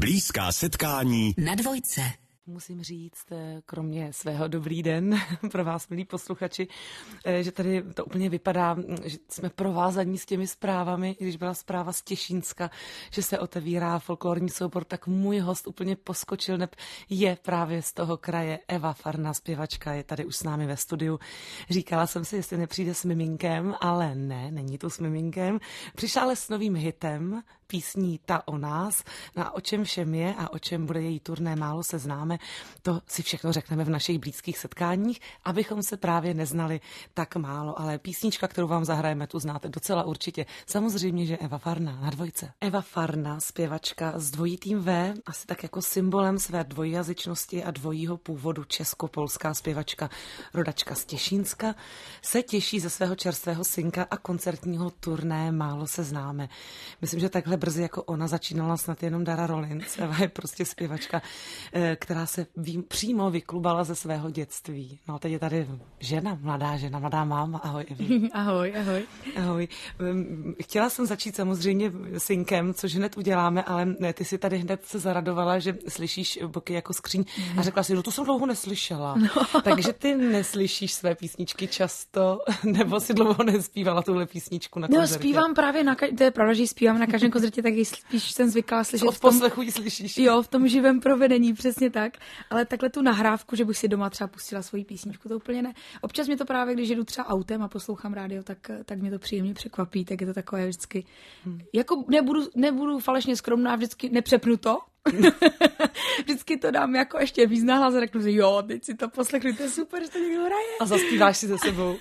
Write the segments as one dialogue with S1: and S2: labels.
S1: Blízká setkání
S2: na Dvojce.
S3: Musím říct, kromě svého dobrý den pro vás, milí posluchači, že tady to úplně vypadá, že jsme provázaní s těmi zprávami, když byla zpráva z Těšínska, že se otevírá folklorní soubor, tak můj host úplně poskočil, je právě z toho kraje. Eva Farna, zpěvačka, je tady už s námi ve studiu. Říkala jsem si, jestli nepřijde s miminkem, ale ne, není to s miminkem. Přišla ale s novým hitem, písní Ta o nás, o čem všem je a o čem bude její turné Málo se známe. To si všechno řekneme v našich blízkých setkáních, abychom se právě neznali tak málo, ale písnička, kterou vám zahrajeme, tu znáte docela určitě. Samozřejmě, že Eva Farna na Dvojce. Eva Farna, zpěvačka s dvojitým V, asi tak jako symbolem své dvojjazyčnosti a dvojího původu, česko-polská zpěvačka, rodačka z Těšínska, se těší ze svého čerstvého synka a koncertního turné Málo se známe. Myslím, že takhle brzy jako ona začínala snad jenom Dara Rollins. Eva je prostě zpěvačka, která se přímo vyklubala ze svého dětství. No, teď je tady mladá máma. Ahoj, Evi.
S4: Ahoj.
S3: Ahoj. Chtěla jsem začít samozřejmě synkem, což hned uděláme, ale ne, ty si tady hned se zaradovala, že slyšíš boky jako skříň a řekla si, no to jsem dlouho neslyšela. No. Takže ty neslyšíš své písničky často, nebo si dlouho nespívala tuhle písničku na koncertě?
S4: No, zpívám právě to je pravda, že zpívám na každém koncertě, tak ji spíš jsem zvyklá slyšet.
S3: V poslechu ji slyšíš.
S4: Jo, v tom živém provedení, přesně tak. Ale takhle tu nahrávku, že bych si doma třeba pustila svoji písničku, to úplně ne. Občas mě to právě, když jedu třeba autem a poslouchám rádio, tak mě to příjemně překvapí, tak je to takové vždycky. Jako nebudu falešně skromná, vždycky nepřepnu to. Vždycky to dám jako ještě víc na hlas a řeknu si, jo, teď si to poslechnu, to je super, že to někdo hraje.
S3: A zaspíváš si ze sebou.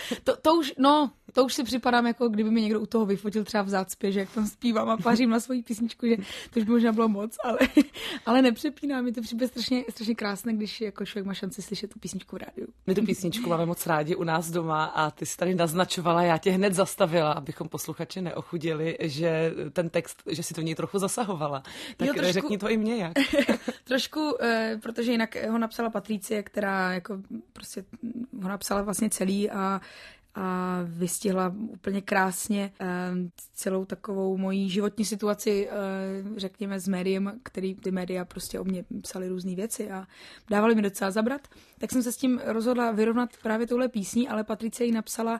S4: To už si připadám, jako kdyby mě někdo u toho vyfotil třeba v zácpě, že jak tam zpívám a pařím na svoji písničku, že to už by možná bylo moc, ale nepřepínám. Mi to přijde strašně krásné, když jako člověk má šanci slyšet tu písničku v rádiu.
S3: My tu písničku máme moc rádi u nás doma a ty jsi tady naznačovala, já tě hned zastavila, abychom posluchači neochudili, že ten text, že si to v něj trochu zasahovala. Tak řekni to i mě jak.
S4: Trošku, protože jinak ho napsala Patricie, která jako prostě ho napsala vlastně celý a vystihla úplně krásně celou takovou moji životní situaci, řekněme, s médiem, který ty média prostě o mě psali různý věci a dávali mi docela zabrat. Tak jsem se s tím rozhodla vyrovnat právě touhle písní, ale Patricie ji napsala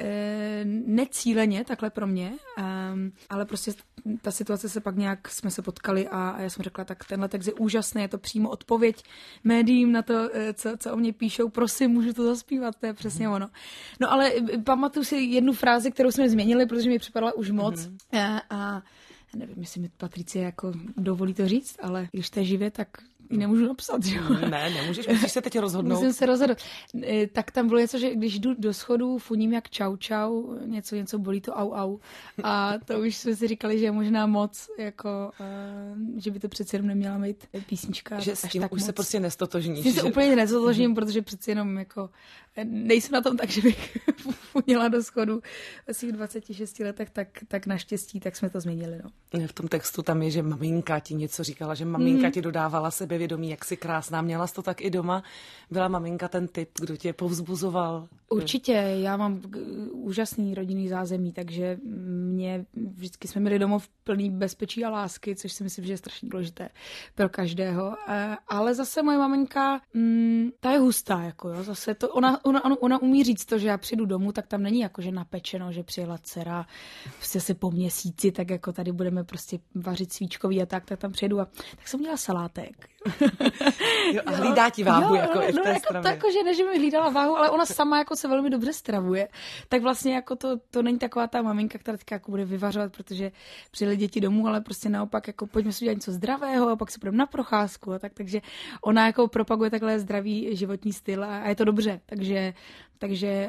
S4: necíleně, takhle pro mě, ale prostě ta situace se pak nějak jsme se potkali a já jsem řekla, tak tenhle text je úžasný, je to přímo odpověď médiím na to, co o mě píšou, prosím, můžu to zaspívat, to je přesně ono. No ale pamatuju si jednu frázi, kterou jsme změnili, protože mi připadala už moc a nevím, jestli mi Patricie jako dovolí to říct, ale když to je živě, tak ji nemůžu napsat, jo?
S3: Ne, nemůžeš, musíš se teď rozhodnout.
S4: Musím se rozhodnout. Tak tam bylo něco, že když jdu do schodu, funím jak čau, něco bolí to au. A to už jsme si říkali, že je možná moc, jako, že by to přeci jenom neměla být písnička.
S3: Že s tím už
S4: moc.
S3: Se prostě nestotožníš.
S4: S tím se úplně nestotožním, protože přeci jenom jako nejsem na tom tak, že bych funila do schodu ve svých 26 letech, tak naštěstí, tak jsme to změnili. No.
S3: V tom textu tam je, že maminka ti něco říkala, že maminka ti dodávala sebevědomí, jak jsi krásná. Měla jsi to tak i doma? Byla maminka ten typ, kdo tě povzbuzoval?
S4: Určitě, já mám úžasný rodinný zázemí, takže vždycky jsme měli domov plný bezpečí a lásky, což si myslím, že je strašně důležité pro každého. Ale zase moje maminka, ta je hustá, jako jo, zase to, ona umí říct to, že já přijdu domů, tak tam není jako, že napečeno, že přijela dcera, prostě se po měsíci, tak jako tady budeme prostě vařit svíčkový a tak tam přijedu a tak jsem měla salátek.
S3: Jo, a hlídá ti váhu jako i v té stravě.
S4: Jako, že ne, že mi hlídala váhu, ale ona sama jako se velmi dobře stravuje. Tak vlastně jako to není taková ta maminka, která teďka jako bude vyvařovat, protože přijeli děti domů, ale prostě naopak jako pojďme si udělat něco zdravého a pak si půjdeme na procházku a tak, takže ona jako propaguje takhle zdravý životní styl a je to dobře, takže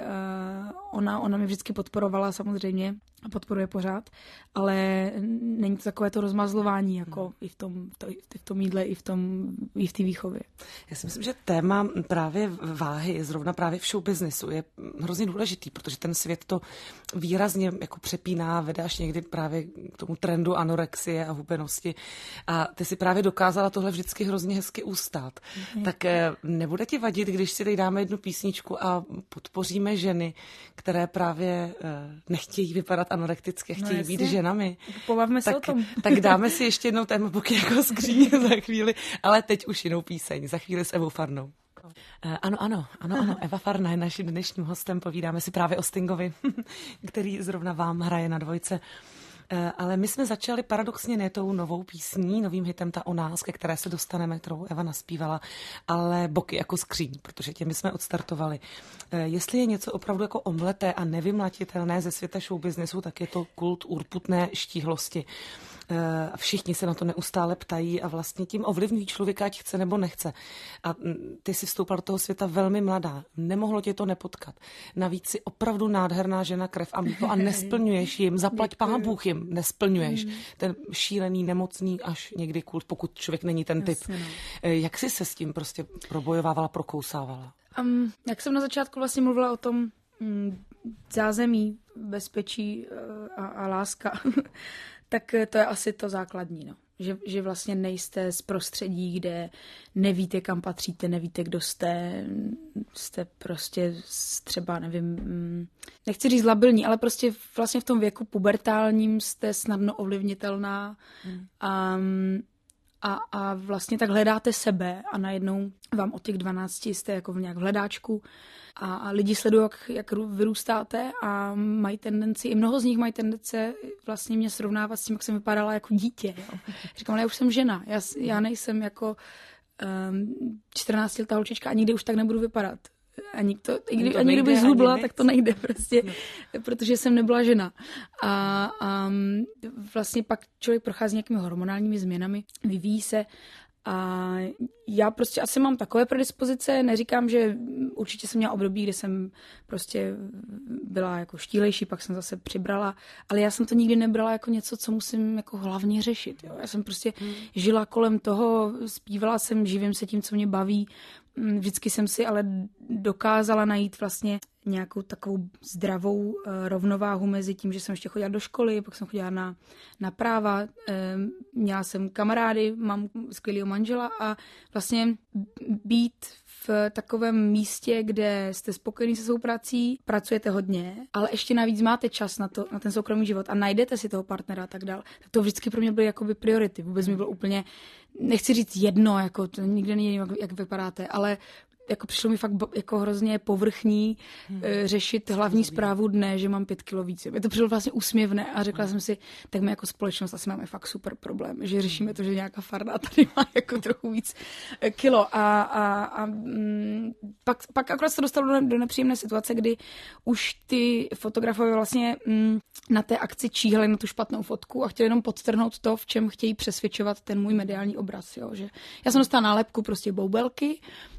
S4: ona mě vždycky podporovala samozřejmě a podporuje pořád, ale není to takové to rozmazlování jako i v tom jídle, i v té výchově.
S3: Já si myslím, že téma právě váhy, zrovna právě v showbiznisu, je hrozně důležitý, protože ten svět to výrazně jako přepíná, vede až někdy právě k tomu trendu anorexie a hubenosti. A ty si právě dokázala tohle vždycky hrozně hezky ustát. Tak nebude ti vadit, když si tady dáme jednu písničku a podpoříme ženy, které právě nechtějí vypadat anorekticky, chtějí být ženami.
S4: Pobavme se o tom.
S3: Tak dáme si ještě jednou téma boky jako skříň za chvíli, ale teď už jinou píseň, za chvíli s Evou Farnou. Ano, Eva Farna je naším dnešním hostem, povídáme si právě o Stingovi, který zrovna vám hraje na Dvojce. Ale my jsme začali paradoxně ne tou novou písní, novým hitem Ta o nás, ke které se dostaneme, kterou Eva naspívala, ale boky jako skříň, protože těmi jsme odstartovali. Jestli je něco opravdu jako omleté a nevymlatitelné ze světa showbiznesu, tak je to kult urputné štíhlosti. Všichni se na to neustále ptají a vlastně tím ovlivňují člověka, ať chce nebo nechce. A ty jsi vstoupila do toho světa velmi mladá. Nemohlo tě to nepotkat. Navíc si opravdu nádherná žena, krev a mýto a nesplňuješ jim, zaplať Pán Bůh jim, nesplňuješ. Ten šílený, nemocný až někdy kult, pokud člověk není ten typ. Jak jsi se s tím prostě probojovávala, prokousávala?
S4: Jak jsem na začátku vlastně mluvila o tom zázemí, bezpečí a láska, tak to je asi to základní, no. Že vlastně nejste z prostředí, kde nevíte, kam patříte, nevíte, kdo jste prostě třeba, nevím, nechci říct labilní, ale prostě vlastně v tom věku pubertálním jste snadno ovlivnitelná a vlastně tak hledáte sebe a najednou vám od těch 12 jste jako nějak v hledáčku a lidi sledují, jak vyrůstáte a mají tendenci, i mnoho z nich mají tendence vlastně mě srovnávat s tím, jak jsem vypadala jako dítě. Jo. Říkám, ale já už jsem žena, já nejsem jako 14letá holčička a nikdy už tak nebudu vypadat. Ani kdyby zhubla, tak to nejde prostě, protože jsem nebyla žena. A vlastně pak člověk prochází nějakými hormonálními změnami, vyvíjí se a já prostě asi mám takové predispozice, neříkám, že určitě jsem měla období, kde jsem prostě byla jako štílejší, pak jsem zase přibrala, ale já jsem to nikdy nebrala jako něco, co musím jako hlavně řešit. Jo. Já jsem prostě žila kolem toho, zpívala jsem, živím se tím, co mě baví. Vždycky jsem si ale dokázala najít vlastně nějakou takovou zdravou rovnováhu mezi tím, že jsem ještě chodila do školy, pak jsem chodila na práva, měla jsem kamarády, mám skvělého manžela a vlastně být v takovém místě, kde jste spokojení se svou prací, pracujete hodně, ale ještě navíc máte čas na ten soukromý život a najdete si toho partnera a tak dál. Tak to vždycky pro mě byly jakoby priority. Vůbec mi bylo úplně, nechci říct jedno, jako to nikde není, jak vypadáte, ale jako přišlo mi fakt jako hrozně povrchní řešit hlavní zprávu dne, že mám 5 kilo víc. Mě to přišlo vlastně úsměvné a řekla jsem si, tak my jako společnost asi máme fakt super problém, že řešíme to, že nějaká Farna tady má jako trochu víc kilo. A pak akorát se dostalo do nepříjemné situace, kdy už ty fotografové vlastně na té akci číhali na tu špatnou fotku a chtěli jenom podtrhnout to, v čem chtějí přesvědčovat ten můj mediální obraz. Jo? Že já jsem dostala nálepku prostě boubelky,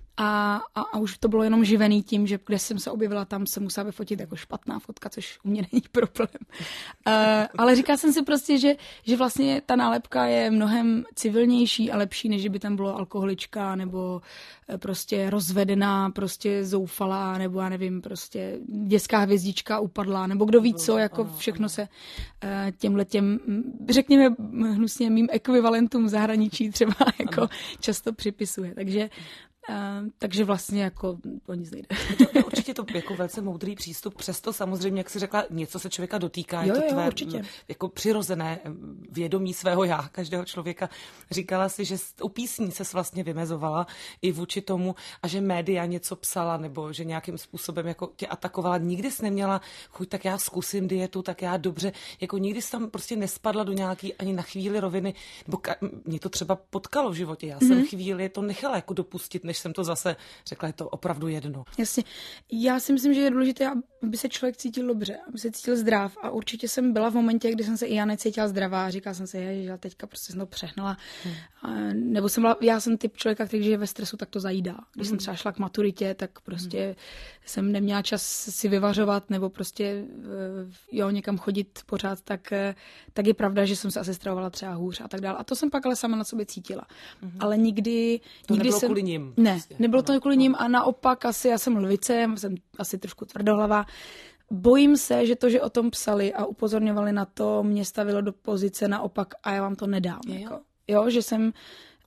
S4: a už to bylo jenom živený tím, že kde jsem se objevila, tam se musela vyfotit jako špatná fotka, což u mě není problém. Ale říkala jsem si prostě, že vlastně ta nálepka je mnohem civilnější a lepší, než by tam bylo alkoholička nebo prostě rozvedená, prostě zoufalá, nebo já nevím, prostě dětská hvězdička upadla, nebo kdo ví co, jako všechno se těmhletěm, řekněme hnusně mým ekvivalentům v zahraničí třeba jako často připisuje. Takže vlastně jako o nic nejde.
S3: Určitě to jako velice moudrý přístup, přesto samozřejmě, jak jsi řekla, něco se člověka dotýká,
S4: jo,
S3: je to tvé
S4: určitě.
S3: Jako přirozené vědomí svého já, každého člověka. Říkala si, že u písní ses vlastně vymezovala i vůči tomu a že média něco psala nebo že nějakým způsobem jako tě atakovala. Nikdy jsi neměla chuť, tak já zkusím dietu, tak já dobře, jako nikdy jsi tam prostě nespadla do nějaký ani na chvíli roviny, nebo mě to třeba potkalo v životě. Já jsem chvíli to nechala jako dopustit, než jsem to zase řekla, je to opravdu jedno.
S4: Jasně. Já si myslím, že je důležité, aby se člověk cítil dobře, aby se cítil zdrav a určitě jsem byla v momentě, kdy jsem se i já necítila zdravá a říkala jsem si, že já teďka prostě jsem to přehnala. Nebo já jsem typ člověka, který žije ve stresu, tak to zajídá. Když jsem třeba šla k maturitě, tak prostě jsem neměla čas si vyvařovat nebo prostě někam chodit pořád, tak je pravda, že jsem se asi stravovala třeba hůř a tak dále. A to jsem pak ale sama na sobě cítila. Ale nikdy
S3: nebylo
S4: jsem...
S3: kvůli ním.
S4: Ne, nebylo to kvůli ním a naopak asi já jsem lvice, jsem asi trošku tvrdohlava. Bojím se, že to, že o tom psali a upozorňovali na to, mě stavilo do pozice naopak a já vám to nedám. Jo, že jsem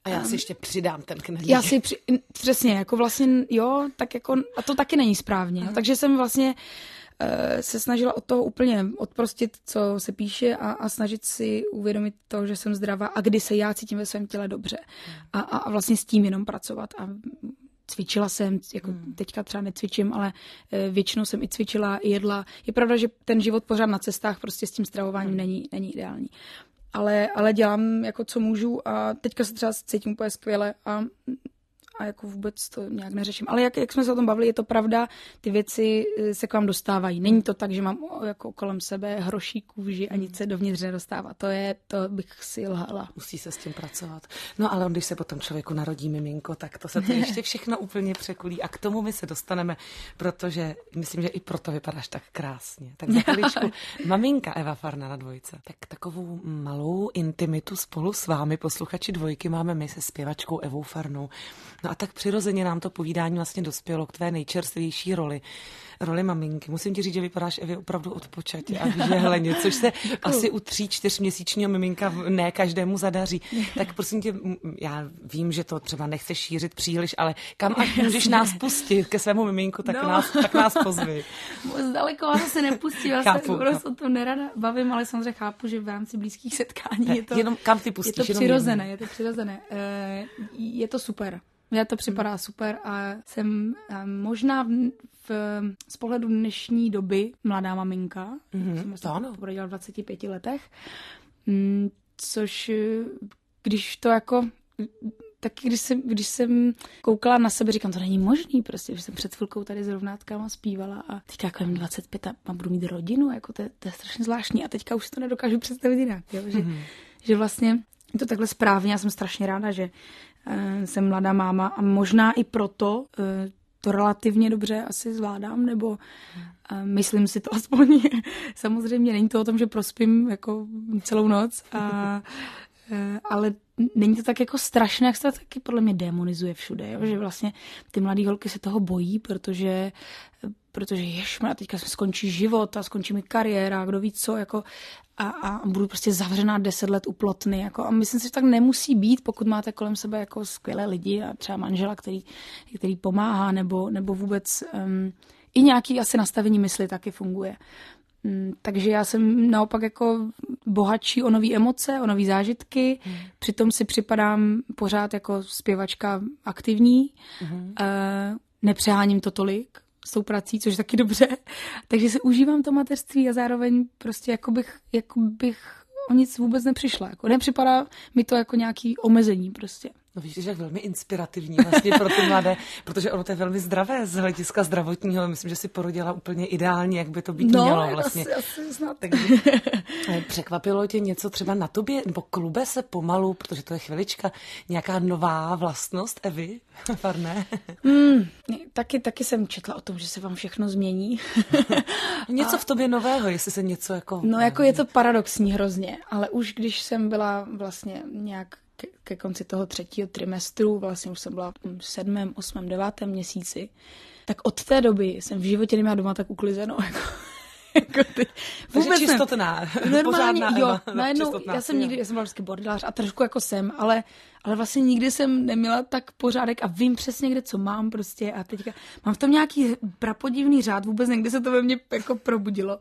S3: A já si ještě přidám ten knedlík.
S4: Přesně, jako vlastně, jo, tak jako, a to taky není správně. Takže jsem vlastně se snažila od toho úplně odprostit, co se píše a snažit si uvědomit to, že jsem zdravá a kdy se já cítím ve svém těle dobře. A vlastně s tím jenom pracovat. A cvičila jsem, jako teďka třeba necvičím, ale většinou jsem i cvičila, jedla. Je pravda, že ten život pořád na cestách prostě s tím stravováním není ideální. Ale dělám jako co můžu a teďka se třeba cítím úplně skvěle a jako vůbec to nějak neřeším. Ale jak jsme se o tom bavili, je to pravda, ty věci se k vám dostávají. Není to tak, že mám jako kolem sebe hroší kůži a nic se dovnitř nedostává. To bych si lhala.
S3: Musí se s tím pracovat. No ale když se potom člověku narodí miminko, tak to se to ještě všechno úplně překulí a k tomu my se dostaneme, protože myslím, že i proto vypadáš tak krásně. Tak za chviličku maminka Eva Farná na Dvojce. Tak takovou malou intimitu spolu s vámi, posluchači Dvojky, máme my se zpěvačkou Evou Farnou. No a tak přirozeně nám to povídání vlastně dospělo k tvé nejčerstvější roli maminky. Musím ti říct, že vypadáš, Evi, opravdu odpočatě a vyžehleně, což se asi u 3-4měsíčního miminka ne každému zadaří. Tak prosím tě, já vím, že to třeba nechceš šířit příliš, ale kam ať můžeš nás pustit ke svému miminku, tak nás pozvi.
S4: Zdaleko vás se nepustím, já se prostě o tom nerada bavím, ale samozřejmě chápu, že v rámci blízkých setkání je to,
S3: jenom kam ty pustíš,
S4: je to přirozené. Je to super. Mně to připadá super a jsem možná z pohledu dnešní doby mladá maminka. Jsem porodila v 25 letech. Což když to jako... Taky když jsem koukala na sebe, říkám, to není možný prostě, že jsem před chvilkou tady s rovnátkama zpívala a teďka jako 25 a budu mít rodinu, jako to je strašně zvláštní a teďka už to nedokážu představit jinak, jo? Že vlastně je to takhle správně, já jsem strašně ráda, že jsem mladá máma a možná i proto to relativně dobře asi zvládám, nebo myslím si to aspoň. Samozřejmě není to o tom, že prospím jako celou noc, ale není to tak jako strašné, jak se to taky podle mě demonizuje všude, jo? Že vlastně ty mladý holky se toho bojí, protože ježmar, teďka skončí život a skončí mi kariéra, kdo ví co, jako a budu prostě zavřená 10 let u plotny, jako a myslím si, že tak nemusí být, pokud máte kolem sebe jako skvělé lidi a třeba manžela, který pomáhá, nebo vůbec i nějaký asi nastavení mysli taky funguje. Takže já jsem naopak jako bohatší o nový emoce, o nový zážitky, přitom si připadám pořád jako zpěvačka aktivní, nepřeháním to tolik s tou prací, což je taky dobře, takže si užívám to mateřství a zároveň prostě jako bych o nic vůbec nepřišla. Jako nepřipadá mi to jako nějaký omezení prostě.
S3: No víš, že je velmi inspirativní vlastně pro ty mladé, protože ono to je velmi zdravé z hlediska zdravotního. Myslím, že si porodila úplně ideálně, jak by to být mělo vlastně.
S4: Asi snad.
S3: Takže překvapilo tě něco třeba na tobě, nebo klube se pomalu, protože to je chvilička, nějaká nová vlastnost Evy Farné?
S4: Taky jsem četla o tom, že se vám všechno změní.
S3: Něco v tobě nového, jestli se něco jako...
S4: No jako je to paradoxní hrozně, ale už když jsem byla vlastně nějak ke konci toho 3. trimestru, vlastně už jsem byla v 7., 8., 9. měsíci, tak od té doby jsem v životě neměla doma tak uklizeno.
S3: Vůbec čistotná, pořádná Eva.
S4: Najednou, já jsem byla vždycky bordelář a trošku jako jsem, ale vlastně nikdy jsem neměla tak pořádek a vím přesně, kde co mám prostě a teďka mám v tom nějaký prapodivný řád, vůbec někdy se to ve mně jako probudilo.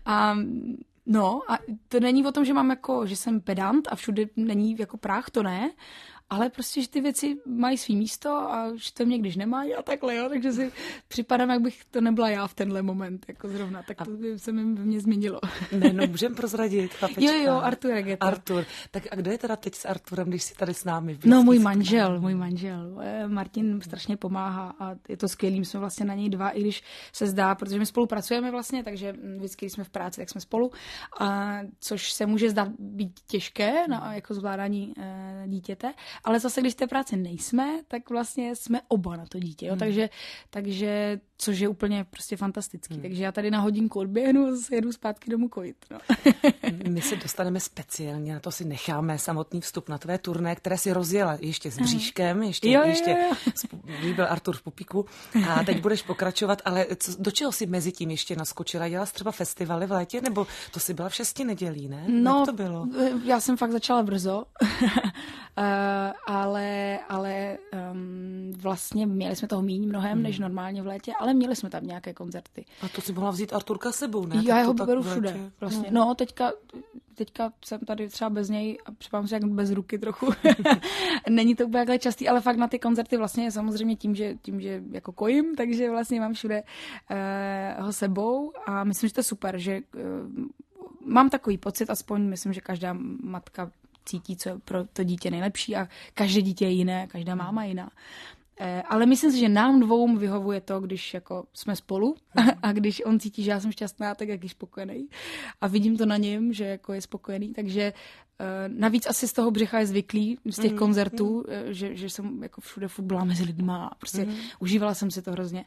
S4: No a to není o tom, že mám jako, že jsem pedant a všude není jako prach, to ne, ale prostě, že ty věci mají svý místo a že to mě když nemají a takhle, jo, takže si připadám, jak bych to nebyla já v tenhle moment, jako zrovna, tak to by se mě změnilo.
S3: Ne, no můžem prozradit, chlapečka.
S4: Jo, Artur Regeta.
S3: Artur, tak a kdo je teda teď s Arturem, když jsi tady s námi?
S4: No můj manžel. Martin strašně pomáhá a je to skvělý, jsme vlastně na něj dva, i když se zdá, protože my spolupracujeme vlastně, takže vždycky, když jsme v práci, tak jsme spolu, a což se může zdát být těžké na jako zvládání dítěte. Ale zase, když v té práci nejsme, tak vlastně jsme oba na to dítě. Jo? Takže což je úplně prostě fantastický. Takže já tady na hodinku odběhnu a jedu zpátky domů kojit. No.
S3: My se dostaneme speciálně, na to si necháme samotný vstup na tvé turné, které si rozjela ještě s bříškem, ještě byl Artur v pupíku a teď budeš pokračovat, ale do čeho si mezi tím ještě naskočila? Dělala jsi třeba festivaly v létě, nebo to si byla v 6 nedělí, ne?
S4: No,
S3: jak to bylo?
S4: Já jsem fakt začala brzo. ale vlastně měli jsme toho míň mnohem, než normálně v létě, ale měli jsme tam nějaké koncerty.
S3: A to si mohla vzít Arturka sebou, ne?
S4: Já ho beru všude, vlastně. No, teďka jsem tady třeba bez něj a připadám si jak bez ruky trochu. Není to úplně takhle častý, ale fakt na ty koncerty vlastně samozřejmě tím, že jako kojím, takže vlastně mám všude ho sebou a myslím, že to je super, že mám takový pocit, aspoň myslím, že každá matka cítí, co je pro to dítě nejlepší a každé dítě je jiné, každá máma je jiná. Ale myslím si, že nám dvou vyhovuje to, když jako jsme spolu a když on cítí, že já jsem šťastná, tak jak je spokojený. A vidím to na něm, že jako je spokojený, takže navíc asi z toho břicha je zvyklý, z těch koncertů, že jsem jako všude furt byla mezi lidma a prostě užívala jsem si to hrozně.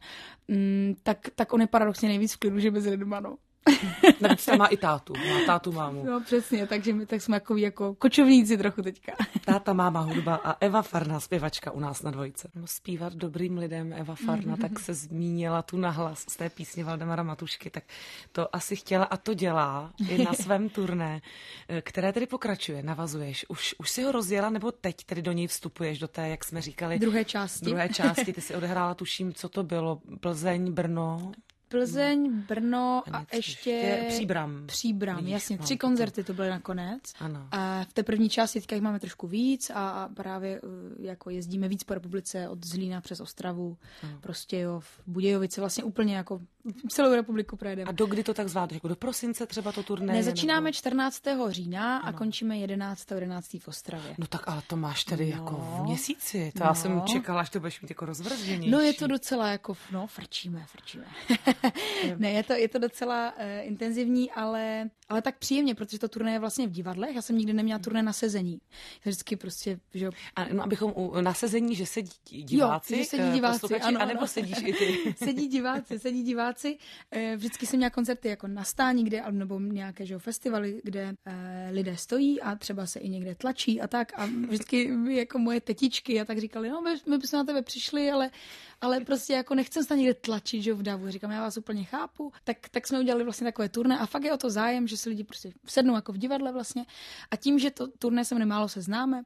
S4: Tak on je paradoxně nejvíc v klidu, že mezi lidma, no.
S3: Navíc tam má i tátu, má tátu, mámu.
S4: No přesně, takže my tak jsme jako kočovníci trochu teďka.
S3: Táta, máma, hudba a Eva Farna, zpěvačka u nás na Dvojce. Zpívat dobrým lidem Eva Farna, tak se zmínila tu nahlas z té písně Valdemara Matušky, tak to asi chtěla a to dělá i na svém turné, které tedy pokračuje, navazuješ. Už si ho rozjela, nebo teď tedy do něj vstupuješ, do té, jak jsme říkali?
S4: Druhé části,
S3: ty si odehrála, tuším, co to bylo, Plzeň, Brno...
S4: Plzeň, Brno a ještě Příbram, jasně, 3 koncerty to byly nakonec.
S3: Ano.
S4: A v té první části teďka jich máme trošku víc a právě jako jezdíme víc po republice od Zlína přes Ostravu, Prostějov, Budějovice, vlastně úplně jako celou republiku projedeme.
S3: A do kdy to tak zvládneš? Jako do prosince třeba to turné?
S4: Nezačínáme 14. října a končíme 11. v Ostravě.
S3: No tak ale to máš tedy jako v měsíci. To já jsem čekala, až to budeš mít jako rozvrženější.
S4: No je to docela jako, frčíme. Ne, je to docela intenzivní, ale tak příjemně, protože to turné je vlastně v divadlech. Já jsem nikdy neměla turné na sezení. Vždycky prostě, že...
S3: A no, abychom na sezení, že sedí diváci,
S4: že sedí diváci, ano,
S3: anebo sedíš i ty.
S4: sedí diváci. Vždycky jsem měla koncerty jako na stání, nebo nějaké festivaly, kde lidé stojí a třeba se i někde tlačí a tak. A vždycky jako moje tetičky a tak říkali, no my bychom na tebe přišli, ale prostě jako nechcem se někde tlačit, že v davu. Říkám, já vás úplně chápu. Tak jsme udělali vlastně takové turné a fakt je o to zájem, že se lidi prostě sednou jako v divadle vlastně. A tím, že to turné se málo se známe,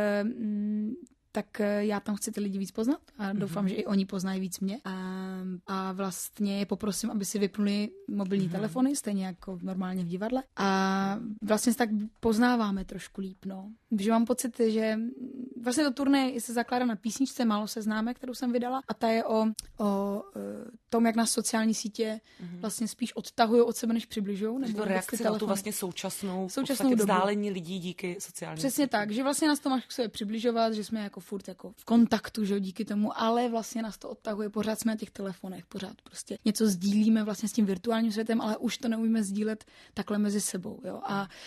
S4: tak já tam chci ty lidi víc poznat a doufám, že i oni poznají víc mě. A vlastně je poprosím, aby si vypnuli mobilní telefony, stejně jako normálně v divadle. A vlastně se tak poznáváme trošku líp, no. Že mám pocit, že vlastně to turné se zakládá na písničce Málo se známe, kterou jsem vydala a ta je o tom, jak nás sociální sítě vlastně spíš odtahují od sebe, než přibližují.
S3: Nebo to reakce na tu vlastně současnou vzdálení lidí díky sociálním
S4: Přesně
S3: sítě.
S4: tak, že vlastně nás to má k sobě přibližovat, že jsme jako furt jako v kontaktu, že díky tomu, ale vlastně nás to odtahuje, pořád jsme na těch telefonech, pořád prostě něco sdílíme vlastně s tím virtuálním světem, ale už to neumíme sdílet takhle mezi sebou, jo.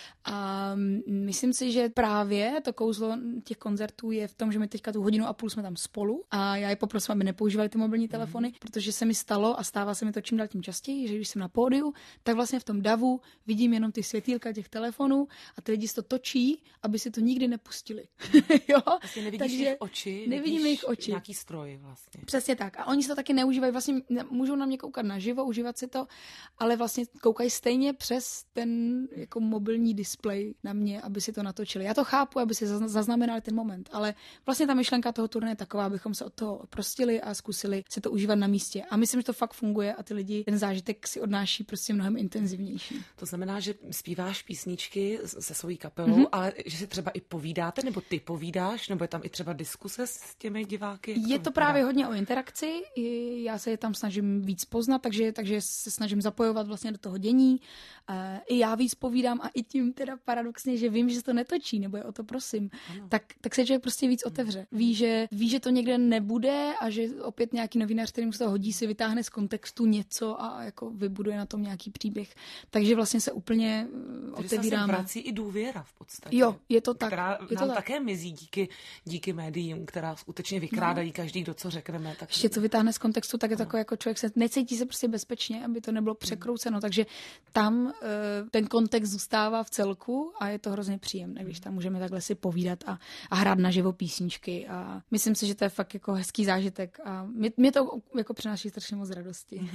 S4: A myslím si, že právě to kouzlo těch koncertů je v tom, že my teďka tu 1,5 hodiny jsme tam spolu a já je poprosím, aby nepoužívali ty mobilní telefony, protože se mi stalo a stává se mi to čím dál tím častěji, že když jsem na pódiu, tak vlastně v tom davu vidím jenom ty světýlka těch telefonů a ty lidi si to točí, aby si to nikdy nepustili. Jo?
S3: Vlastně nevidíš jejich oči,
S4: nevidíme jejich oči.
S3: Nějaký stroj vlastně.
S4: Přesně tak. A oni se to taky neužívají, vlastně můžou na mě koukat naživo, užívat si to, ale vlastně koukají stejně přes ten jako mobilní displej na mě, aby si to natočili. Já to chápu, aby si zaznamenali ten moment, ale vlastně ta myšlenka toho turné je taková, abychom se od toho oprostili a zkusili si to užívat na místě. A myslím, že to fakt funguje a ty lidi ten zážitek si odnáší prostě mnohem intenzivnější.
S3: To znamená, že zpíváš písničky se svojí kapelou, ale že si třeba i povídáte, nebo ty povídáš, nebo je tam i třeba diskuse s těmi diváky?
S4: Je to právě hodně o interakci. Já se je tam snažím víc poznat, takže se snažím zapojovat vlastně do toho dění. I já víc povídám a i tím teda paradoxně, že vím, že se to netočí, nebo je o to prosím, tak se člověk prostě víc otevře. Ví, že to někde nebude a že opět nějaký novinář, kterým se to hodí, si vytáhne z kontextu něco a jako vybuduje na tom nějaký příběh. Takže vlastně se úplně otevíráme.
S3: Takže se vrací i důvěra v podstatě.
S4: Jo, je to tak.
S3: Která nám také mizí díky médiím, která skutečně vykrádají každý, kdo co řekneme. Tak...
S4: Ještě co vytáhne z kontextu, tak je takové, jako člověk se necítí se prostě bezpečně, aby to nebylo překrouceno. Takže tam ten kontext zůstává v celku a je to hrozně příjemné, když tam můžeme takhle si povídat a hrát naživo písničky a myslím si, že to je fakt jako hezký zážitek a mě to jako přináší strašně moc radosti.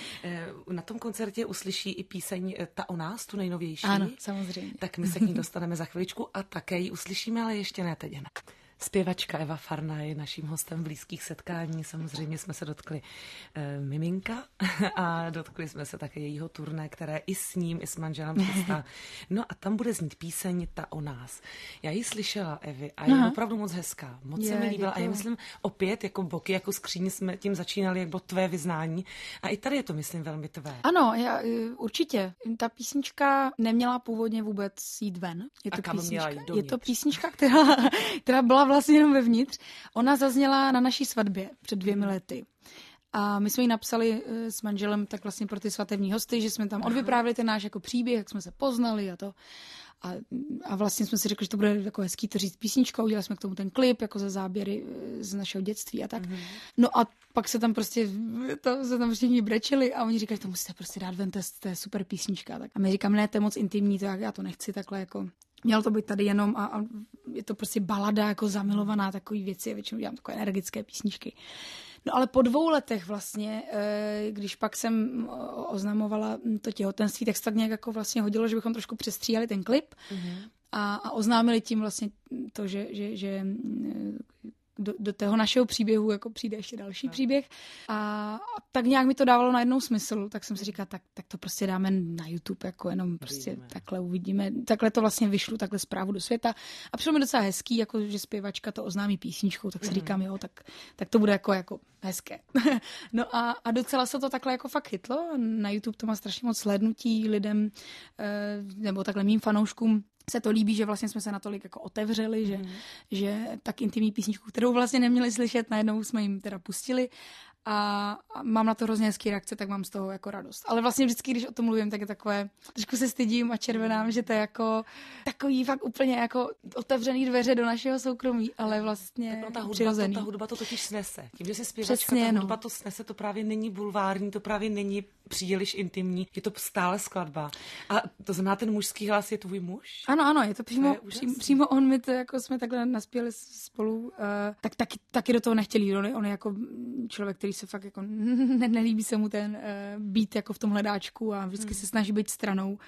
S3: Na tom koncertě uslyší i píseň Ta o nás, tu nejnovější.
S4: Ano, samozřejmě.
S3: Tak my se k ní dostaneme za chviličku a také ji uslyšíme, ale ještě ne teď. Zpěvačka Eva Farna je naším hostem blízkých setkání. Samozřejmě jsme se dotkli miminka a dotkli jsme se také jejího turné, které i s ním, i s manželem chystá. No a tam bude znít píseň Ta o nás. Já ji slyšela, Evi, a je opravdu moc hezká. Moc se mi líbila a já myslím opět jako boky, jako skříň jsme tím začínali, jak bylo tvé vyznání. A i tady je to, myslím, velmi tvé.
S4: Ano, určitě. Ta písnička neměla původně vůbec jít ven. Je to písnička, která byla vlastně jenom vevnitř. Ona zazněla na naší svatbě před 2 lety. A my jsme ji napsali s manželem tak vlastně pro ty svatební hosty, že jsme tam odvyprávili ten náš jako příběh, jak jsme se poznali a to. A vlastně jsme si řekli, že to bude jako hezký to říct písničkou, udělali jsme k tomu ten klip, jako za záběry z našeho dětství a tak. No a pak se tam prostě všichni brečeli a oni říkali, to musíte prostě dát ven, to je super písnička. Tak. A my říkám, ne, to je moc intimní, to já to nechci takhle jako. Mělo to být tady jenom a je to prostě balada jako zamilovaná, takový věci, většinou dělám takové energické písničky. No ale po 2 letech vlastně, když pak jsem oznamovala to těhotenství, tak se tak nějak jako vlastně hodilo, že bychom trošku přestříhali ten klip a oznámili tím vlastně to, že do toho našeho příběhu jako přijde ještě další příběh. A tak nějak mi to dávalo najednou smysl, tak jsem si říkala, tak to prostě dáme na YouTube, jako jenom prostě takhle uvidíme. Takhle to vlastně vyšlo, takhle zprávu do světa. A přišlo mi docela hezký, jako že zpěvačka to oznámí písničkou, tak si říkám, jo, tak to bude jako hezké. No a docela se to takhle jako fakt chytlo. Na YouTube to má strašně moc slednutí lidem, nebo takhle mým fanouškům se to líbí, že vlastně jsme se natolik jako otevřeli, že tak intimní písničku, kterou vlastně neměli slyšet, najednou jsme jim teda pustili a mám na to hrozně hezký reakce, tak mám z toho jako radost. Ale vlastně vždycky, když o tom mluvím, tak je takové, trošku se stydím a červenám, že to je jako takový fakt úplně jako otevřený dveře do našeho soukromí, ale vlastně přirozený.
S3: Ta hudba to totiž snese. Tím, že se zpěvačka, ta hudba to snese, to právě není bulvární, to právě není příliš intimní, je to stále skladba. A to znamená, ten mužský hlas je tvůj muž?
S4: Ano, je to přímo on, my to jako jsme takhle naspěli spolu, taky do toho nechtěli. On je jako člověk, který se fakt jako nelíbí se mu ten být jako v tom hledáčku a vždycky se snaží být stranou.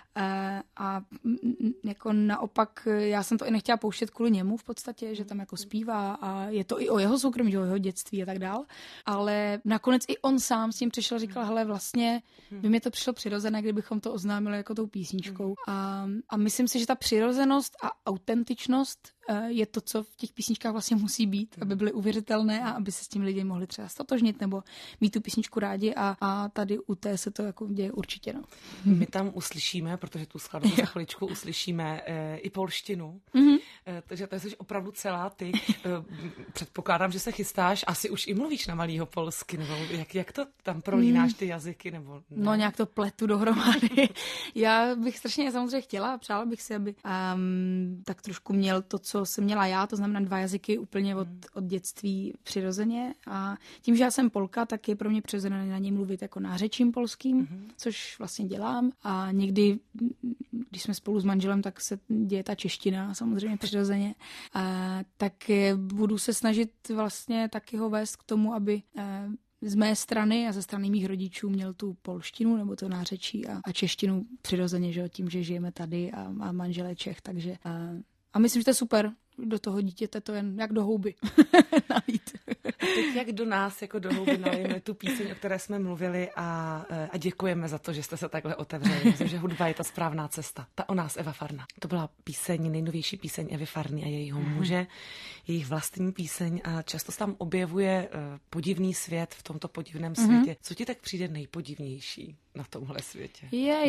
S4: A jako naopak, já jsem to i nechtěla pouštět kvůli němu v podstatě, že tam jako zpívá a je to i o jeho soukromí, o jeho dětství a tak dál. Ale nakonec i on sám s tím přišel, říkal, hele, vlastně by mi to přišlo přirozené, kdybychom to oznámili jako tou písničkou. A myslím si, že ta přirozenost a autentičnost je to, co v těch písničkách vlastně musí být, aby byly uvěřitelné a aby se s tím lidi mohli třeba stotožnit nebo mít tu písničku rádi a tady u té se to jako děje určitě. No.
S3: My tam uslyšíme, protože tu skladbu za chviličku uslyšíme i polštinu, takže to jsi opravdu celá ty. Předpokládám, že se chystáš, asi už i mluvíš na malýho polsky, nebo jak to tam prolínáš ty jazyky, nebo ne?
S4: No nějak to pletu dohromady. Já bych strašně samozřejmě chtěla, přála bych si, aby tak trošku měl to, co jsem měla já, to znamená 2 jazyky úplně od dětství přirozeně a tím, že já jsem Polka, tak je pro mě přirozené na něj mluvit jako nářečím polským, což vlastně dělám a někdy, když jsme spolu s manželem, tak se děje ta čeština samozřejmě přirozeně, tak budu se snažit vlastně taky ho vést k tomu, aby z mé strany a ze strany mých rodičů měl tu polštinu nebo to nářečí a češtinu přirozeně, že tím, že žijeme tady a manžel je Čech, takže a myslím, že to je super. Do toho dítěte to jen jak do houby nalít.
S3: Teď jak do nás, jako do houby nalijeme tu píseň, o které jsme mluvili a děkujeme za to, že jste se takhle otevřeli. Myslím, že hudba je ta správná cesta. Ta o nás, Eva Farna. To byla píseň, nejnovější píseň Evy Farny a jejího muže, jejich vlastní píseň a často se tam objevuje podivný svět v tomto podivném světě. Co ti tak přijde nejpodivnější na tomhle světě?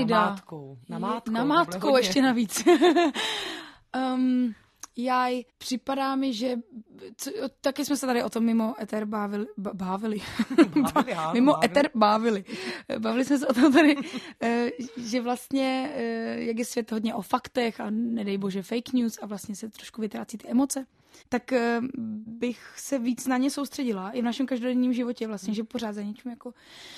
S4: Namátkou ještě navíc. Připadá mi, že taky jsme se tady o tom mimo éter bavili. Mimo éter bavili. Bavili jsme se o tom tady, že vlastně, jak je svět hodně o faktech a nedej bože fake news a vlastně se trošku vytrácí ty emoce, tak bych se víc na ně soustředila i v našem každodenním životě vlastně, že pořád za něčím jako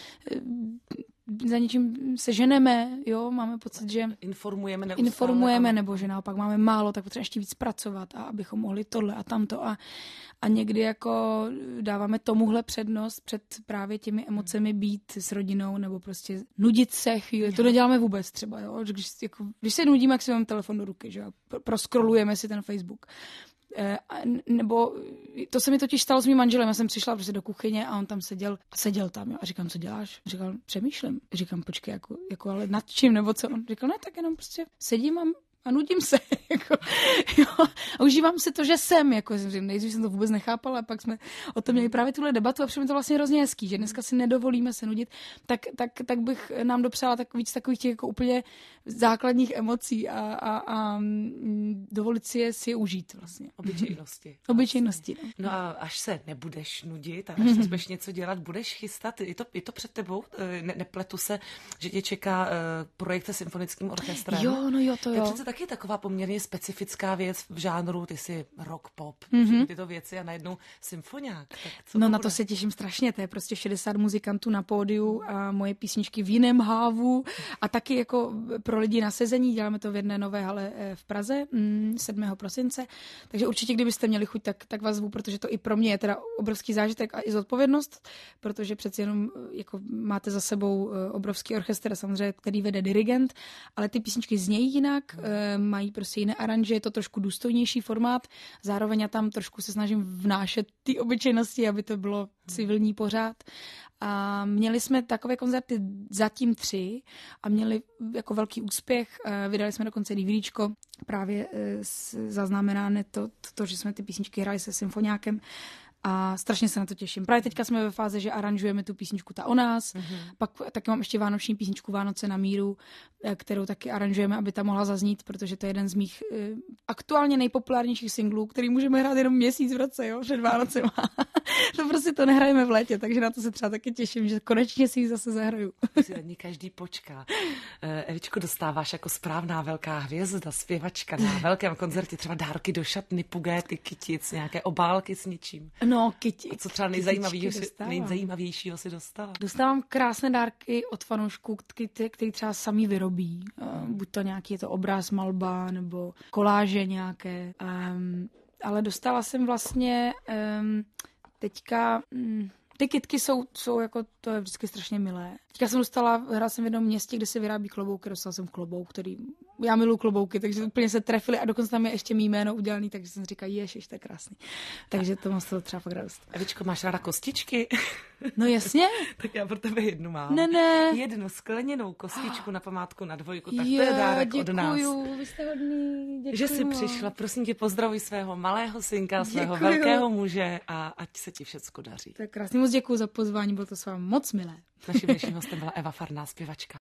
S4: za něčím se ženeme, jo, máme pocit, že informujeme nebo že naopak máme málo, tak potřebujeme ještě víc pracovat a abychom mohli tohle a tamto a někdy jako dáváme tomuhle přednost před právě těmi emocemi být s rodinou nebo prostě nudit se chvíli. To neděláme vůbec třeba, jo, když se nudíme, jak si máme telefon do ruky, že jo, proskrolujeme si ten Facebook. Nebo to se mi totiž stalo s mým manželem. Já jsem přišla prostě do kuchyně a on tam seděl tam. Jo. A říkám, co děláš? Říkal, přemýšlím. Říkám, počkej, jako ale nad čím, nebo co? On říkal, ne, tak jenom prostě sedím a nudím se. Jako, jo. A užívám si to, že jsem. Jako, nejdřív jsem to vůbec nechápala, a pak jsme o tom měli právě tuhle debatu a přitom to vlastně hrozně hezký, že dneska si nedovolíme se nudit, tak bych nám dopřála víc takových těch jako úplně základních emocí a dovolit si je užít vlastně.
S3: Obyčejnosti.
S4: Obyčejnosti.
S3: No a až se nebudeš nudit a až se budeš něco dělat, budeš chystat, je to před tebou? Nepletu se, že tě čeká projekce s symfonickým orchestrem?
S4: Jo, no jo, to jo.
S3: To je přece taky taková poměrně specifická věc v žánru, ty jsi rock pop, tyto věci a najednou symfoniák.
S4: No na to se těším strašně, to je prostě 60 muzikantů na pódiu a moje písničky v jiném hávu a taky jako pro lidi na sezení, děláme to v jedné nové hale v Praze 7. prosince, takže určitě, kdybyste měli chuť, tak vás zvu, protože to i pro mě je teda obrovský zážitek a i zodpovědnost, protože přeci jenom jako máte za sebou obrovský orchestr, samozřejmě, který vede dirigent, ale ty písničky znějí jinak, mají prostě jiné aranže, je to trošku důstojnější formát, zároveň já tam trošku se snažím vnášet ty obyčejnosti, aby to bylo civilní pořád. A měli jsme takové koncerty zatím 3 a měli jako velký úspěch. Vydali jsme dokonce DVDčko, právě zaznamenáme to, že jsme ty písničky hráli se symfoniákem. A strašně se na to těším. Právě teďka jsme ve fázi, že aranžujeme tu písničku Ta o nás. Pak taky mám ještě vánoční písničku Vánoce na míru, kterou taky aranžujeme, aby ta mohla zaznít, protože to je jeden z mých aktuálně nejpopulárnějších singlů, který můžeme hrát jenom měsíc v roce, jo, před Vánocema. To prostě to nehrajeme v létě, takže na to se třeba taky těším, že konečně si ji zase zahraju.
S3: Si na ní každý počká. Evičko, dostáváš jako správná velká hvězda, zpěvačka na velkém koncertě třeba dárky do pugéty, kytic, nějaké obálky s něčím.
S4: No, kytic.
S3: A co třeba nejzajímavějšího si dostala?
S4: Dostávám krásné dárky od fanoušků, který třeba sami vyrobí. Buď to nějaký je to obraz, malba, nebo koláže nějaké. Ale dostala jsem vlastně teďka... Ty kytky jsou jako, to je vždycky strašně milé. Teďka jsem hrála jsem v jednom městě, kde se vyrábí klobouky, dostala jsem klobouk, který, já miluji klobouky, takže úplně se trefily a dokonce tam je ještě mý jméno udělaný, takže jsem říkala, ježiš, to je krásný. Takže to mám z toho třeba fakt radost.
S3: Evičko, máš ráda kostičky?
S4: No jasně.
S3: Tak já pro tebe jednu mám.
S4: Ne.
S3: Jednu skleněnou kostičku na památku na 2, tak to je dárek od nás.
S4: Děkuju, vy jste hodný, děkuju.
S3: Že jsi přišla, prosím tě, pozdravuj svého malého synka, svého velkého muže a ať se ti všecko daří.
S4: Tak krásný, moc děkuju za pozvání, bylo to s vámi moc milé.
S3: Naším dnešním hostem byla Eva Farná, zpěvačka.